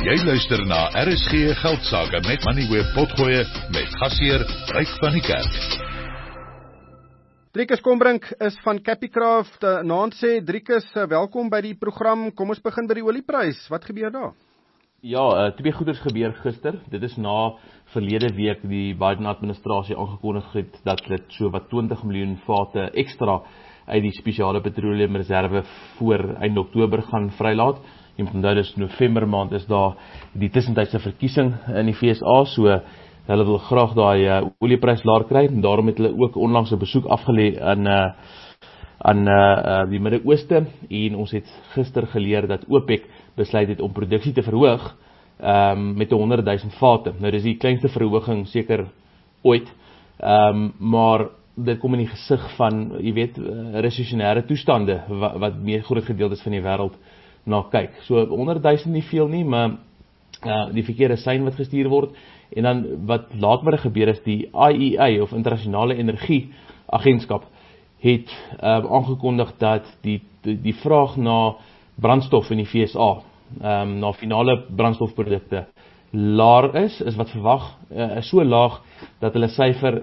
Jy luister na RSG Geldsaake met Money Web Potgoe met gasheer Ryk van die Kerk. Driekus Kombrink is van Capicraft. Naand sê Driekus, welkom by die program. Kom ons begin by die olieprys. Wat gebeur daar? Ja, twee goeders gebeur gister. Dit is na verlede week die Biden administrasie aangekondig het dat dit so wat 20 miljoen vate ekstra uit die spesiale petroleumreserve voor eind Oktober gaan vrylaat. En vandaar is November maand is daar die tussentydse verkiesing in die VSA, so hulle wil graag daai olieprys laer kry, en daarom het hulle ook onlangs 'n besoek afgelê aan die Midde-Ooste, en ons het gister geleer dat OPEC besluit het om produksie te verhoog met 100,000 vate. Nou dis die kleinste verhoging seker ooit, maar dit kom in die gesig van, jy weet, resessionêre toestande wat meer groot gedeeltes van die wêreld na kyk. So 100,000 nie veel nie, maar die verkeerde sein wat gestuur word. En dan wat laatmiddag gebeur is, die IEA of Internasionale Energieagentskap het aangekondig dat die vraag na brandstof in die VSA, na finale brandstofprodukte laer is wat verwag, so laag dat hulle syfer,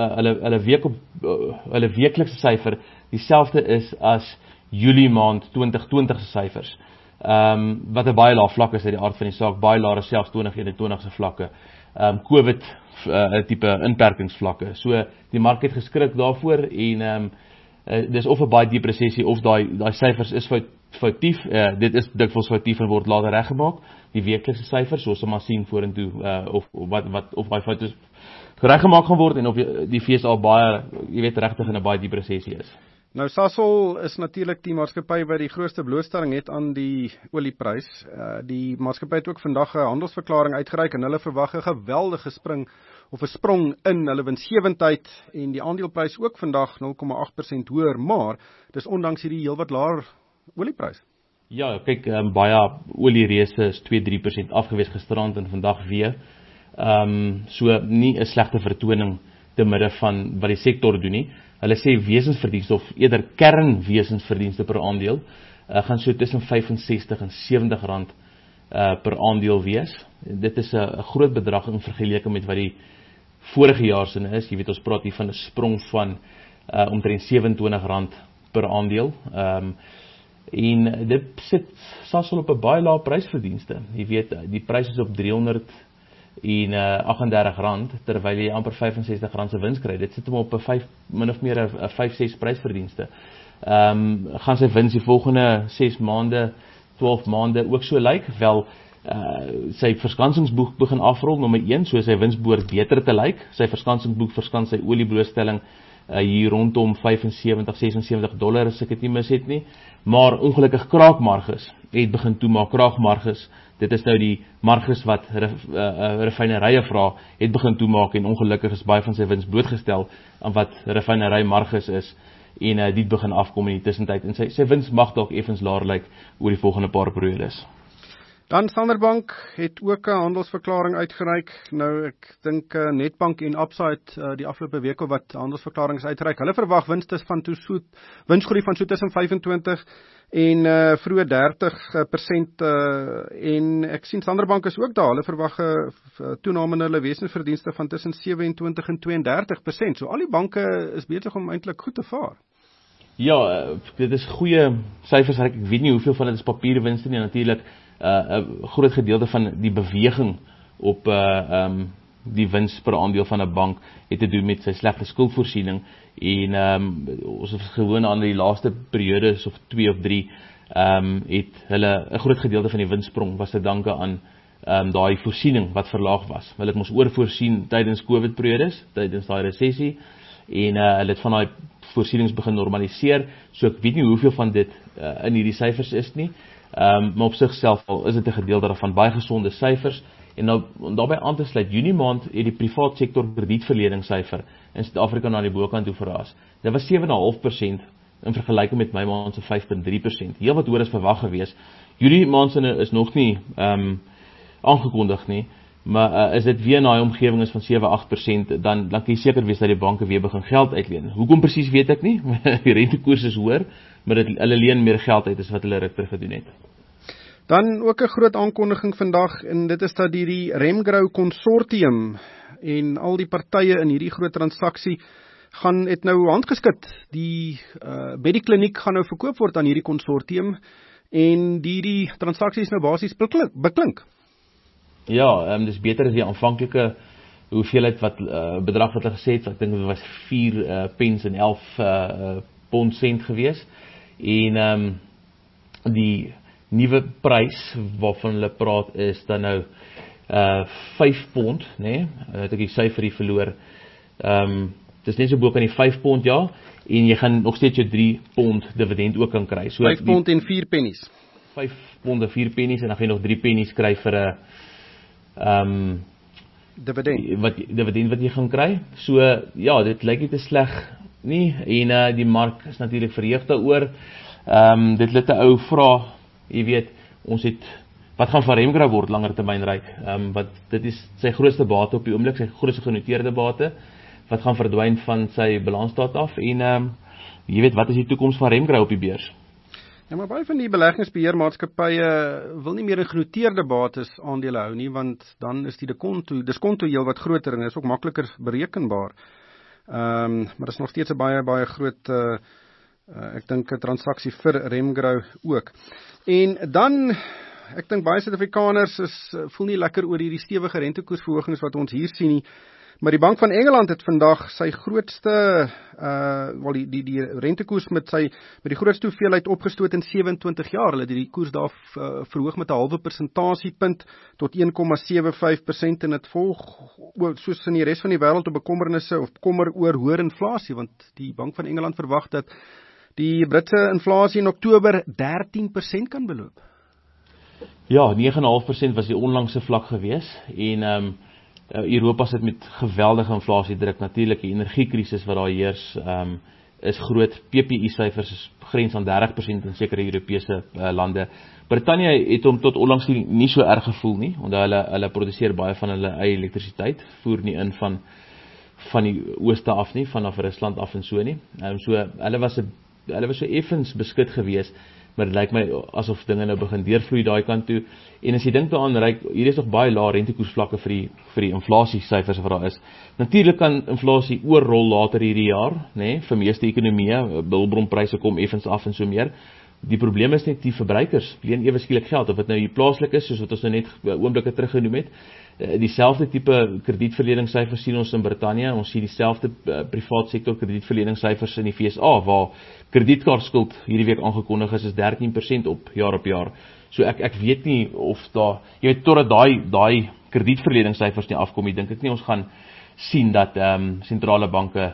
hulle weeklikse syfer dieselfde is as Julie maand 2020 se syfers. Wat 'n baie lae vlak is uit die aard van die saak, baie laer as selfs 2021 se vlakke. COVID tipe inperkingsvlakke. So die mark het geskrik daarvoor, en dis of 'n baie diep resessie of daai syfers is foutief. Dit is dikwels foutief en word later reggemaak. Die weeklikse syfers, soos ons maar sien vorentoe, of daai foute reggemaak gaan word, en of die VSA baie, jy weet, regtig in 'n baie diep resessie is. Nou, Sasol is natuurlik die maatskappy wat die grootste blootstelling het aan die olieprys. Die maatskappy het ook vandag 'n handelsverklaring uitgereik, en hulle verwag 'n geweldige sprong in hulle winsgewendheid, en die aandeleprys ook vandag 0,8% hoër, maar dis ondanks hierdie heelwat laer olieprys. Ja, kyk, baie oliereëse is 2-3% afgewees gisterand en vandag weer. So nie 'n slegte vertoning te midde van wat die sektor doen nie. Hulle sê wesensverdienste, of eerder kernwesensverdienste per aandeel, gaan so tussen 65 en 70 rand per aandeel wees. Dit is 'n groot bedrag in vergelyking met wat die vorige jaar sin is. Jy weet, ons praat hier van 'n sprong van omtrent 27 rand per aandeel. En dit sit Sasol op 'n baie lae prysverdienste. Jy weet, die prys is op 338 rand, terwyl jy amper 65 rand se wins kry. Dit sit hom op 'n min of meer 'n 5-6 prysverdienste. Gaan sy wins die volgende 6 maande, 12 maande ook so lyk? Wel, sy verskansingsboek begin afrol, nommer 1, so sy wins behoort beter te lyk. Sy verskansingsboek verskans sy olieblootstelling hier rondom $75-76, as ek dit nie mis het nie. Maar ongelukkig kraakmarges het begin toemaak. Kraakmarges, dit is nou die marges wat refinerye vra, het begin toemaak, en ongelukkig is baie van sy wins blootgestel aan wat refinerymarges is, en dit begin afkom in die tussentyd, en sy wins mag dalk effens laer lyk oor die volgende paar periodes. Dan Standard Bank het ook 'n handelsverklaring uitgereik. Nou, ek dink Nedbank en Absa het die afgelope week of wat handelsverklaringe uitgereik. Hulle verwag winsgroei van so tussen 25 en vroeë 30%, en ek sien Standard Bank is ook daar. Hulle verwag 'n toename in hulle wesensverdienste van tussen 27 en 32%. So al die banke is besig om eintlik goed te vaar. Ja, dit is goeie syfers. Ek weet nie hoeveel van dit is papierwinste nie, natuurlik. 'n groot gedeelte van die beweging op die wins per aandeel van 'n bank het te doen met sy slegte skuldvoorsiening, en ons is gewoon aan die laaste periodes of 2 of 3 het hulle 'n groot gedeelte van die winssprong was te danke aan daai voorsiening wat verlaag was. Hulle het ons oorvoorsien tydens COVID periodes, tydens daai resessie, en hulle het van daai voorsienings begin normaliseer. So ek weet nie hoeveel van dit in hierdie syfers is nie. Maar op sigself is dit 'n gedeelte daarvan, baie gesonde syfers. En nou, om daarbey aan te sluit, Junie maand het die privaat sektor kredietverleningssyfer in Suid-Afrika na die bokant toe verraas. Dit was 7,5% in vergelyking met Mei maand se 5,3%. Heel wat hoër as verwag gewees. Julie maand se is nog nie aangekondig nie, maar is dit weer in daai omgewing is van 7-8%, dan kan jy seker wees dat die banke weer begin geld uitleen. Hoekom presies weet ek nie, die rentekoers is hoër, maar hulle leen meer geld uit as wat hulle ruk terug gedoen het. Dan ook 'n groot aankondiging vandag, en dit is dat die Remgrow Consortium en al die partye in hierdie groot transaksie het nou handgeskit. Die Medikliniek gaan nou verkoop word aan hierdie konsortium en die transaksie is nou basies beklink. Ja, dis beter as die aanvanklike hoeveelheid bedrag wat hulle gesê het. Ek dink dit was 4 pence en 11 pond sent gewees. En die nuwe prys waarvan hulle praat is dan nou 5 pond, né? Het ek die syfer hier verloor. Dit is net so bo kan die 5 pond, ja, en jy gaan nog steeds jou 3 pond dividend ook kan kry. So 5 pond en 4 pennies. 5 pond en 4 pennies en dan gaan jy nog 3 pennies kry vir 'n dividend wat jy gaan kry. So ja, dit lyk nie te sleg nie en die mark is natuurlik verheug daaroor. Dit laat 'n ou vra, jy weet, ons het wat gaan van Remgrow word langer termyn ryk. Wat dit is sy grootste bate op die oomblik, sy grootste genoteerde bate wat gaan verdwyn van sy balansstaat af en jy weet, wat is die toekoms van Remgrow op die beurs? Ja, maar baie van die beleggingsbeheermaatskappye wil nie meer in genoteerde bates aandele hou nie, want dan is die diskonto heel wat groter en is ook makliker berekenbaar. Maar dit is nog steeds 'n baie groot ek dink 'n transaksie vir Remgrow ook. En dan, ek dink baie Suid-Afrikaners voel nie lekker oor hierdie stewige rentekoersverhogings wat ons hier sien nie. Maar die Bank van Engeland het vandag sy grootste die rentekoers met die grootste hoeveelheid opgestoot in 27 jaar. Hulle het die koers daar verhoog met 0,5 persentasiepunt tot 1,75% en dit volg soos in die res van die wêreld op bekommernisse of kommer oor hoër inflasie, want die Bank van Engeland verwag dat die Britse inflasie in Oktober 13% kan beloop. Ja, 9,5% was die onlangse vlak gewees en Europa sit met geweldige inflasiedruk, natuurlik die energiekrisis wat daar heers is groot. PPI-syfers is grens aan 30% in sekere Europese lande. Brittanje het hom tot onlangs nie so erg gevoel nie, omdat hulle produseer baie van hulle eie elektrisiteit, voer nie in van die ooste af nie, vanaf Rusland af en so nie. So hulle was so effens beskik gewees, maar dit lyk my asof dinge nou begin deurvloei daai kant toe. En as jy dink daaraan, hier is nog baie lae rentekoersvlakke vir die inflasiesyfers wat daar is. Natuurlik kan inflasie oorrol later hierdie jaar, né? Vir meeste ekonomieë, bilbronpryse kom effens af en so meer. Die probleem is net die verbruikers leen ewe skielik geld, of dit nou hier plaaslik is, soos wat ons nou net oomblikke teruggenoem het. Dieselfde tipe kredietverleningssyfers sien ons in Brittanje, ons sien dieselfde privaat sektor kredietverleningssyfers in die VSA, waar kredietkaartskuld hierdie week aangekondig is 13% op jaar. So ek weet nie of daar, jy weet, totdat daai kredietverleningssyfers nie afkom, dink ek nie ons gaan sien dat sentrale banke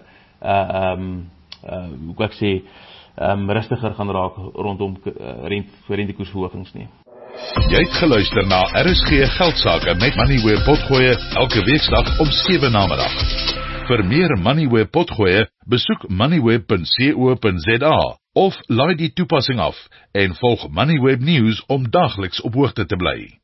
hoe kan ek sê, rustiger gaan raak rondom rentekoersverhogings nie. Jy het geluister na RSG Geldsaake met Moneyweb Potgoe elke weekdag om 7 namiddag. Vir meer Moneyweb Potgoe, besoek moneyweb.co.za of laai die toepassing af en volg Moneyweb News om dagliks op hoogte te bly.